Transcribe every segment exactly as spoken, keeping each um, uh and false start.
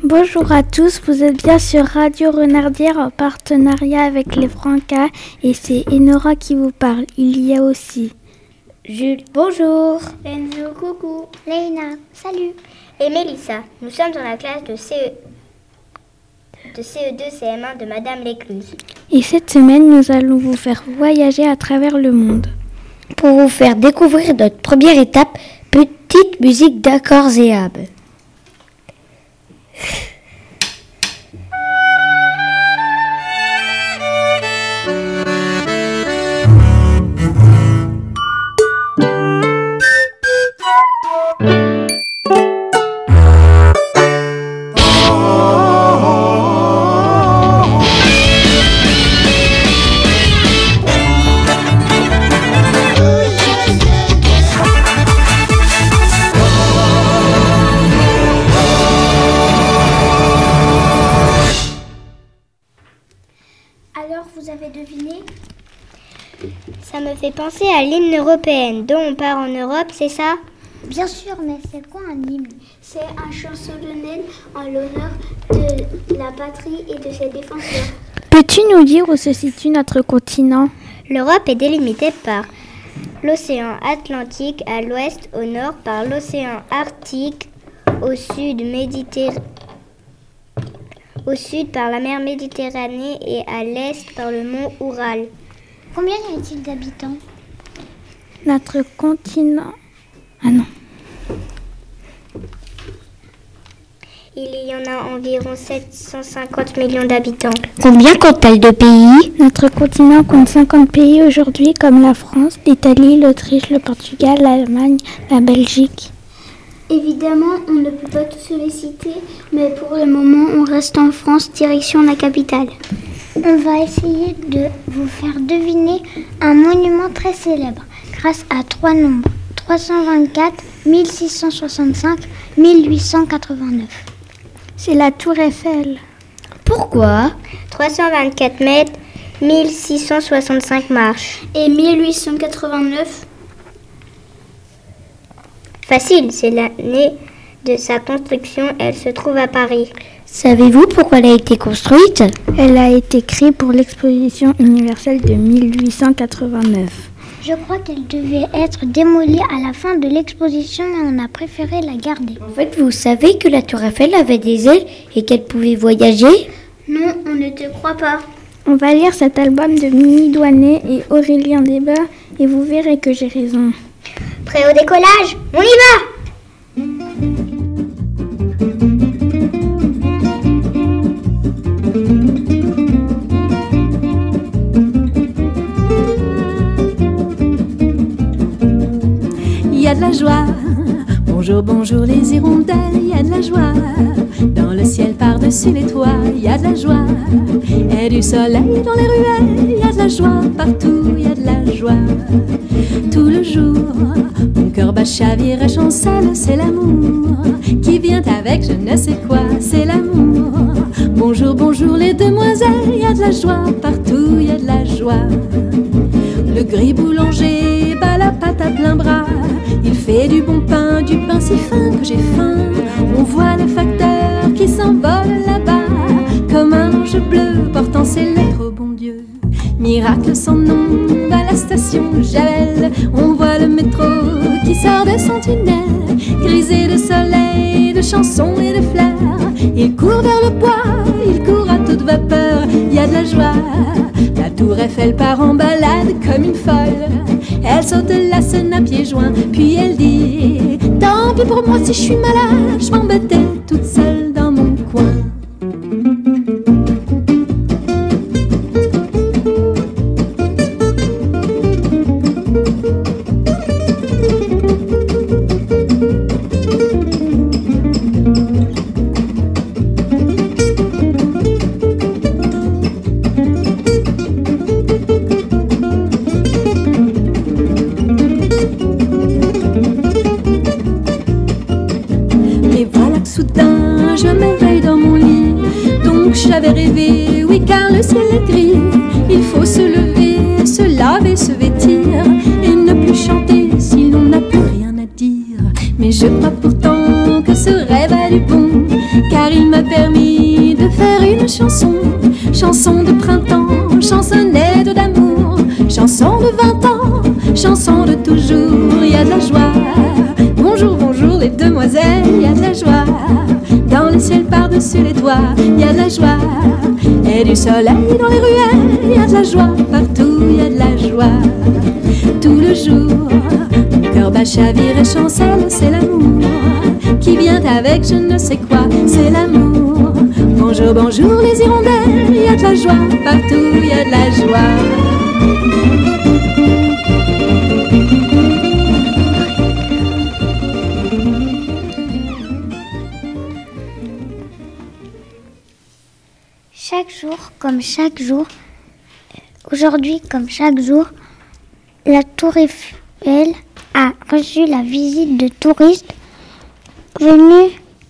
Bonjour à tous, vous êtes bien sur Radio Renardière en partenariat avec les Francas et c'est Enora qui vous parle. Il y a aussi Jules, bonjour. Enzo, coucou. Léna, salut. Et Mélissa, nous sommes dans la classe de C E, de C E deux C M un de Madame Lécluse. Et cette semaine, nous allons vous faire voyager à travers le monde. Pour vous faire découvrir notre première étape, petite musique d'accordéable. Alors, vous avez deviné ? Ça me fait penser à l'hymne européen dont on part en Europe, c'est ça ? Bien sûr, mais c'est quoi un hymne ? C'est un chant solennel en l'honneur de la patrie et de ses défenseurs. Peux-tu nous dire où se situe notre continent ? L'Europe est délimitée par l'océan Atlantique à l'ouest, au nord par l'océan Arctique, au sud Méditerranée. Au sud par la mer Méditerranée et à l'est par le mont Oural. Combien y a-t-il d'habitants ? Notre continent... Ah non. Il y en a environ sept cent cinquante millions d'habitants. Combien compte-t-elle de pays ? Notre continent compte cinquante pays aujourd'hui comme la France, l'Italie, l'Autriche, le Portugal, l'Allemagne, la Belgique. Évidemment, on ne peut pas tous les citer, mais pour le moment, on reste en France, direction la capitale. On va essayer de vous faire deviner un monument très célèbre grâce à trois nombres, trois cent vingt-quatre, mille six cent soixante-cinq, mille huit cent quatre-vingt-neuf. C'est la Tour Eiffel. Pourquoi ? trois cent vingt-quatre mètres, mille six cent soixante-cinq marches. Et mille huit cent quatre-vingt-neuf ? Facile, c'est l'année de sa construction, elle se trouve à Paris. Savez-vous pourquoi elle a été construite ? Elle a été créée pour l'exposition universelle de mille huit cent quatre-vingt-neuf. Je crois qu'elle devait être démolie à la fin de l'exposition, mais on a préféré la garder. En fait, vous savez que la Tour Eiffel avait des ailes et qu'elle pouvait voyager ? Non, on ne te croit pas. On va lire cet album de Mimi Douanet et Aurélien Débat et vous verrez que j'ai raison. Prêt au décollage ? On y va ! Il y a de la joie, bonjour, bonjour les hirondelles, il y a de la joie, dans le ciel par-dessus les toits, il y a de la joie, et du soleil dans les ruelles, il y a de la joie, partout il y a de la joie, tout le jour, mon cœur bat chavire et chancelle, c'est l'amour, qui vient avec je ne sais quoi, c'est l'amour, bonjour, bonjour les demoiselles, il y a de la joie, partout il y a de la joie, le gris boulanger bat la pâte à plein bras, il fait du bon pain, du pain si fin que j'ai faim. On voit le facteur qui s'envole là-bas, comme un ange bleu portant ses lettres au bon Dieu. Miracle sans nom à la station Javel, on voit le métro qui sort de son tunnel, grisé de soleil, de chansons et de fleurs. Il court vers le bois, il court à toute vapeur, il y a de la joie. La tour Eiffel part en balade comme une folle, elle saute la Seine à pieds joints, puis elle dit « Tant pis pour moi si je suis malade, je m'embêtais toute seule dans mon coin. » chansons, chansons de printemps, chansonnettes d'amour, chansons de vingt ans, chansons de toujours. Il y a de la joie, bonjour, bonjour les demoiselles, il y a de la joie, dans le ciel par-dessus les toits, il y a de la joie, et du soleil dans les ruelles, il y a de la joie, partout il y a de la joie, tout le jour, mon cœur bat, chavire et chancelle, c'est l'amour qui vient avec je ne sais quoi, c'est l'amour. Bonjour, bonjour les hirondelles, il y a de la joie, partout il y a de la joie. Chaque jour, comme chaque jour, aujourd'hui comme chaque jour, la Tour Eiffel a reçu la visite de touristes venus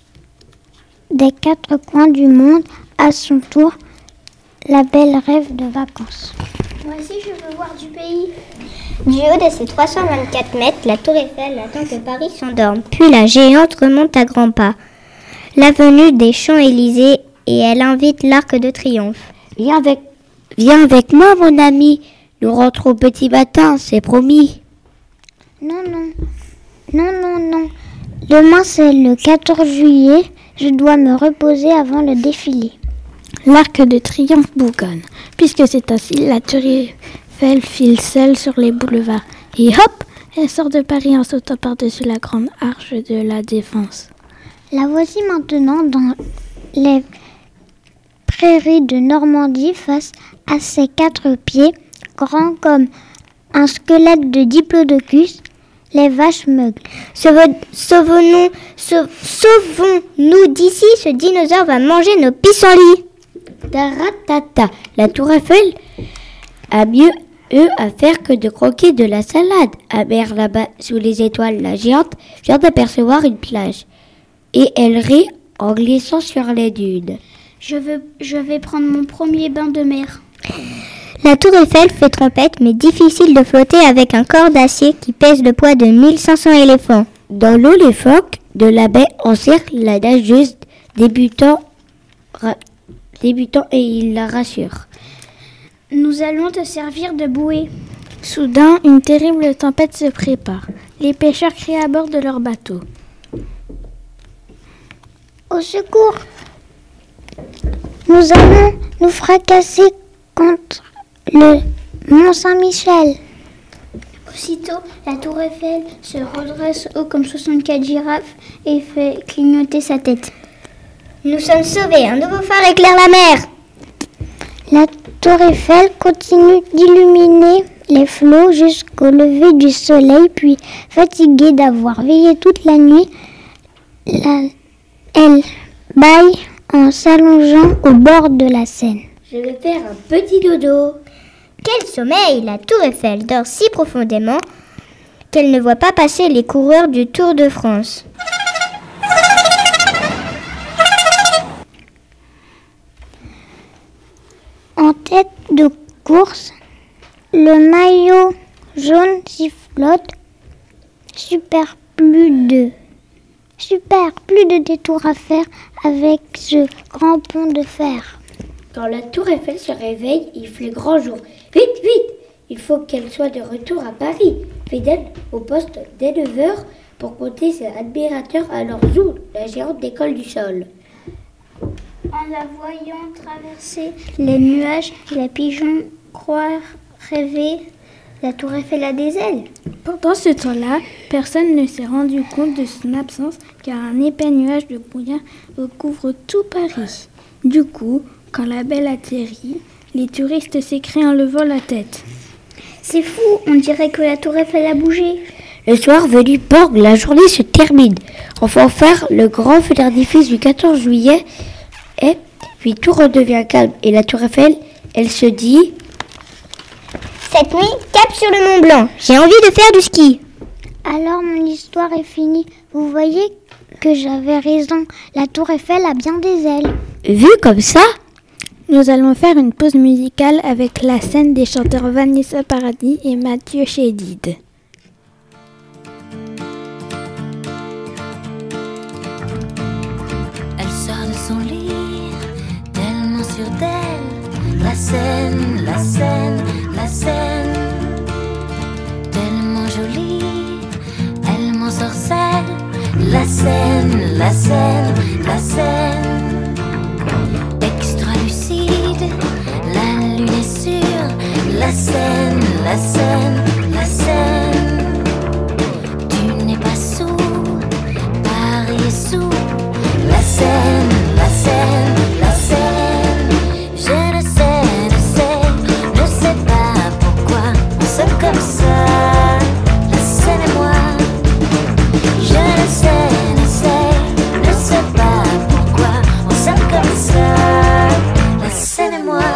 des quatre coins du monde. À son tour, la belle rêve de vacances. Moi aussi, je veux voir du pays. Du haut de ses trois cent vingt-quatre mètres, la Tour Eiffel attend que Paris s'endorme. Puis la géante remonte à grands pas l'avenue des Champs-Élysées et elle invite l'Arc de Triomphe. Viens avec, viens avec moi, mon ami. Nous rentrons au petit matin, c'est promis. Non, non, non, non, non. Demain, c'est le quatorze juillet. Je dois me reposer avant le défilé. L'Arc de Triomphe bougonne. Puisque c'est ainsi, la Tour Eiffel file seule sur les boulevards. Et hop, elle sort de Paris en sautant par-dessus la grande arche de la Défense. La voici maintenant dans les prairies de Normandie face à ses quatre pieds, grands comme un squelette de diplodocus, les vaches meugles. Sauvons-nous, sauv- sauvons-nous d'ici, ce dinosaure va manger nos pissenlits. Taratata, la Tour Eiffel a mieux eux à faire que de croquer de la salade. Amère là-bas, sous les étoiles, la géante vient d'apercevoir une plage. Et elle rit en glissant sur les dunes. Je, veux, je vais prendre mon premier bain de mer. La Tour Eiffel fait trompette, mais difficile de flotter avec un corps d'acier qui pèse le poids de mille cinq cents éléphants. Dans l'eau, les phoques de la baie encerclent la nageuse débutant, ra- débutant et il la rassure. Nous allons te servir de bouée. Soudain, une terrible tempête se prépare. Les pêcheurs crient à bord de leur bateau. Au secours! Nous allons nous fracasser contre le Mont Saint-Michel. Aussitôt, la tour Eiffel se redresse haut comme soixante-quatre girafes et fait clignoter sa tête. Nous sommes sauvés, un nouveau phare éclaire la mer. La tour Eiffel continue d'illuminer les flots jusqu'au lever du soleil, puis, fatiguée d'avoir veillé toute la nuit, la, elle bâille en s'allongeant au bord de la Seine. Je vais faire un petit dodo. Quel sommeil! La tour Eiffel dort si profondément qu'elle ne voit pas passer les coureurs du Tour de France. En tête de course, le maillot jaune sifflote. Super plus de super plus de détours à faire avec ce grand pont de fer. Quand la tour Eiffel se réveille, il fait grand jour. Vite, vite! Il faut qu'elle soit de retour à Paris, fidèle au poste dès neuf heures pour compter ses admirateurs à leur zoo, la géante décolle du sol. En la voyant traverser les nuages, les pigeons croient rêver. La tour Eiffel a des ailes. Pendant ce temps-là, personne ne s'est rendu compte de son absence car un épais nuage de brouillard recouvre tout Paris. Du coup, quand la belle atterrit, les touristes s'écrient en levant la tête. C'est fou, on dirait que la tour Eiffel a bougé. Le soir venu, bang, la journée se termine. En fanfare, le grand feu d'artifice du quatorze juillet est, puis tout redevient calme. Et la tour Eiffel, elle se dit... Cette nuit, cap sur le Mont Blanc. J'ai envie de faire du ski. Alors mon histoire est finie. Vous voyez que j'avais raison. La tour Eiffel a bien des ailes. Vu comme ça, nous allons faire une pause musicale avec la scène des chanteurs Vanessa Paradis et Mathieu Chédid. Elle sort de son lit, tellement sûre Seine, la Seine, la Seine, tellement jolie, elle m'ensorcelle. La Seine, la Seine, la Seine, extra lucide, la lune est sûre. La Seine, la Seine, la Seine, tu n'es pas sourd, Paris est sourd. La Seine, la Seine, la Seine, je ne sais, ne sais, ne sais pas pourquoi on s'aime comme ça. La Seine et moi, je ne sais, ne sais, ne sais pas pourquoi on s'aime comme ça. La Seine et moi.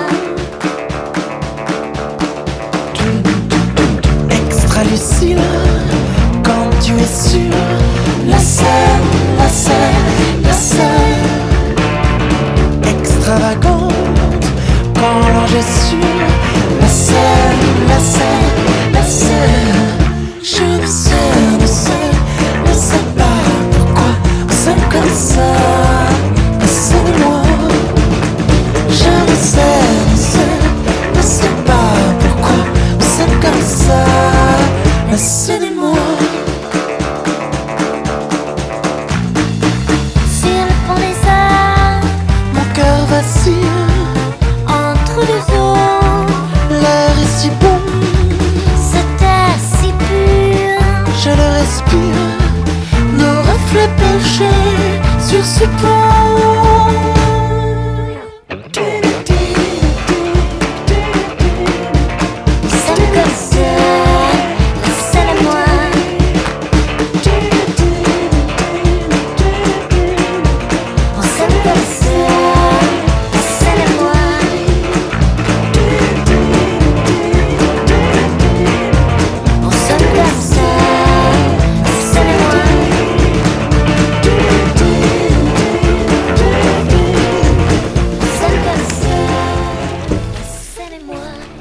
Extra lucide, quand tu es sûr. La Seine, la Seine, la Seine, extravagante, quand l'ange est sûr. La Seine, la Seine, la Seine, je ne sais, ne sais, ne sais pas pourquoi on s'aime comme ça. La Seine et moi, je ne sais, ne sais, ne sais pas pourquoi on s'aime comme ça. La Seine et moi. Sur le pont des Arts, Mon cœur vacille, entre deux eaux, l'air est si bon, cet air si pur. je le respire, nos reflets penchés sur ce pont. On s'aime comme ça, la Seine et moi. On s'aime comme ça, la Seine et moi. On s'aime comme ça, la Seine et moi. On s'aime comme ça, la Seine et moi.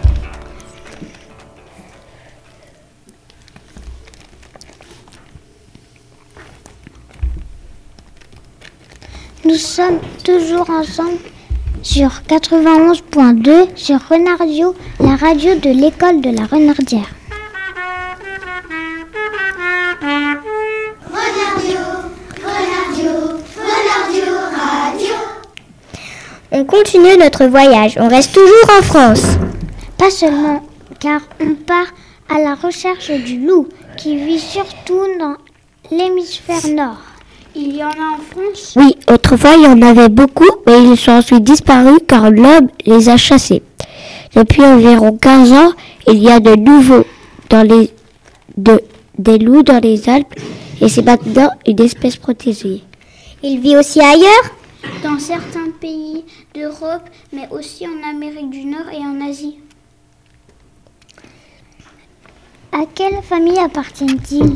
Nous sommes toujours ensemble sur quatre-vingt-onze point deux sur Renardio, la radio de l'école de la Renardière. On continue notre voyage, on reste toujours en France. Pas seulement, car on part à la recherche du loup, qui vit surtout dans l'hémisphère nord. Il y en a en France? Oui, autrefois il y en avait beaucoup, mais ils sont ensuite disparus car l'homme les a chassés. Depuis environ quinze ans, il y a de nouveaux dans les, de, des loups dans les Alpes et c'est maintenant une espèce protégée. Il vit aussi ailleurs? Dans certains pays d'Europe, mais aussi en Amérique du Nord et en Asie. À quelle famille appartiennent-ils?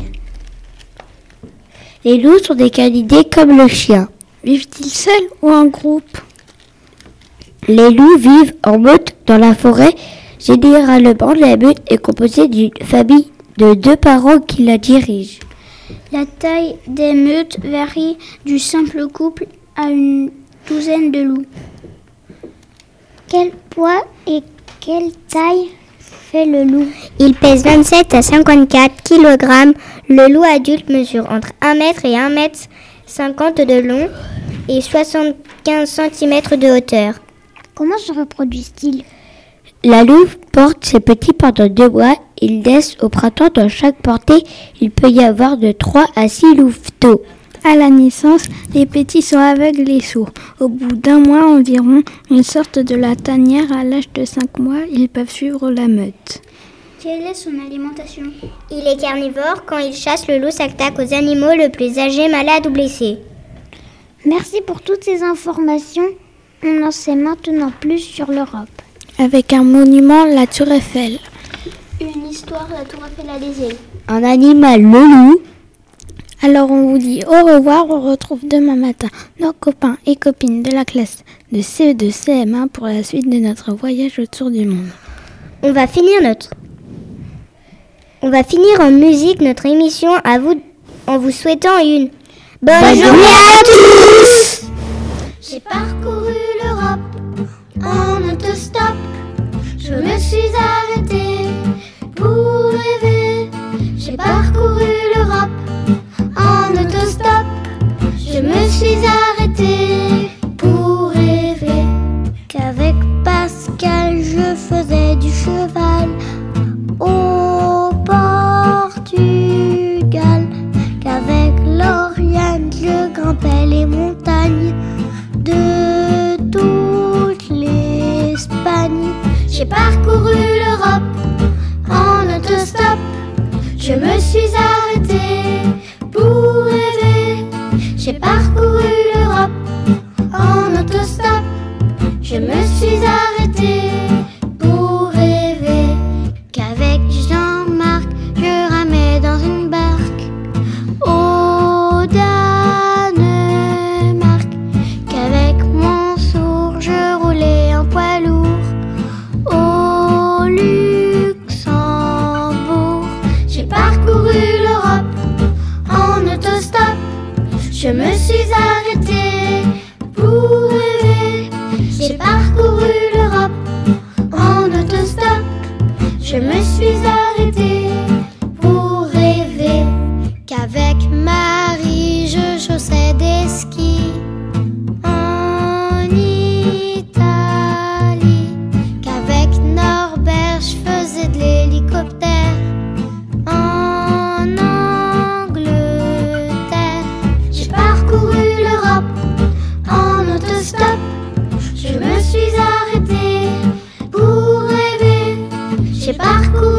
Les loups sont des canidés comme le chien. Vivent-ils seuls ou en groupe? Les loups vivent en meute dans la forêt. Généralement, la meute est composée d'une famille de deux parents qui la dirigent. La taille des meutes varie du simple couple à une douzaine de loups. Quel poids et quelle taille fait le loup? Il pèse vingt-sept à cinquante-quatre kilogrammes. Le loup adulte mesure entre un mètre et un mètre cinquante de long et soixante-quinze centimètres de hauteur. Comment se reproduisent-ils? La louve porte ses petits pendant deux mois. Ils naissent au printemps. Dans chaque portée, il peut y avoir de trois à six louveteaux. À la naissance, les petits sont aveugles et sourds. Au bout d'un mois environ, ils sortent de la tanière. À l'âge de cinq mois, ils peuvent suivre la meute. Quelle est son alimentation? Il est carnivore. Quand il chasse, le loup s'attaque aux animaux le plus âgés, malades ou blessés. Merci pour toutes ces informations. On en sait maintenant plus sur l'Europe. Avec un monument, la Tour Eiffel. Une histoire, la Tour Eiffel a des ailes. Un animal, le loup. Alors on vous dit au revoir, on retrouve demain matin nos copains et copines de la classe de C E deux C M un pour la suite de notre voyage autour du monde. On va finir notre... On va finir en musique notre émission à vous, en vous souhaitant une bonne, bonne journée à tous. J'ai parcouru l'Europe en autostop. me suis arrêtée pour rêver. J'ai parcouru l'Europe en autostop. Je me suis arrêtée pour rêver. Qu'avec Pascal je faisais du cheval au Portugal. Qu'avec Lauriane je grimpais les montagnes de toute l'Espagne. J'ai parcouru l'Europe en autostop. Je me suis arrêtée pour rêver. J'ai parcouru l'Europe en autostop. Je me suis arrêtée pour rêver. Qu'avec Jean-Marc je ramais dans une barque au Danemark. Qu'avec Mansour je roulais en poids lourd au Luxembourg. J'ai parcouru l'Europe en autostop. Je me suis arrêtée pour rêver. J'ai parcouru l'Europe en autostop. Je me suis arrêtée pour rêver. Qu'avec Marie je chaussais des skis en Italie. Qu'avec Norbert je faisais de l'hélicoptère en Angleterre. J'ai parcouru l'Europe en autostop. Je me suis arrêtée pour rêver. J'ai parcouru